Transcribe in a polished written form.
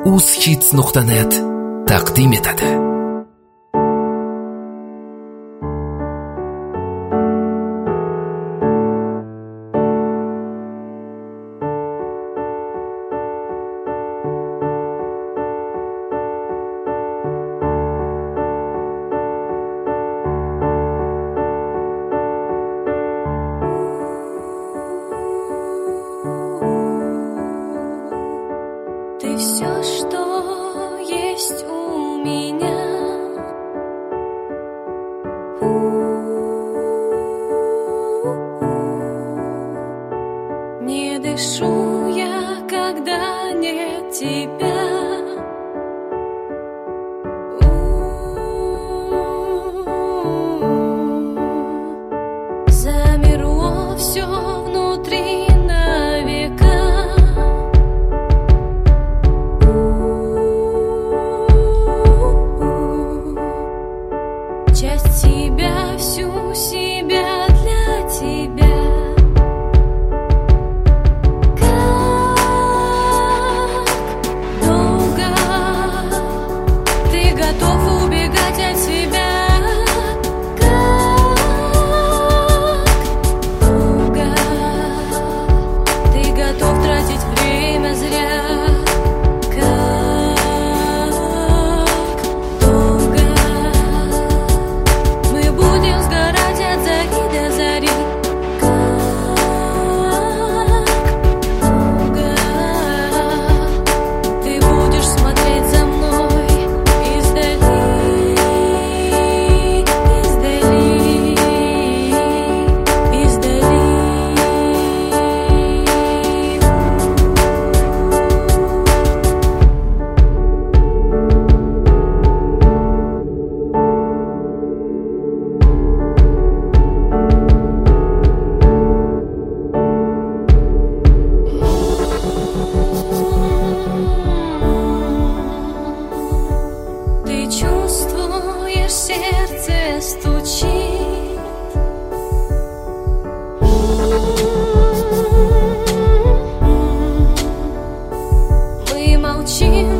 uzhits.net taqdim etadi. Ты все, что есть у меня. Не дышу я, когда нет тебя. Замерло все внутри на века. Часть себя, всю себя для тебя. Как долго ты готов убегать от себя? Как долго ты готов тратить время зря? Сердце стучит. Мы молчим.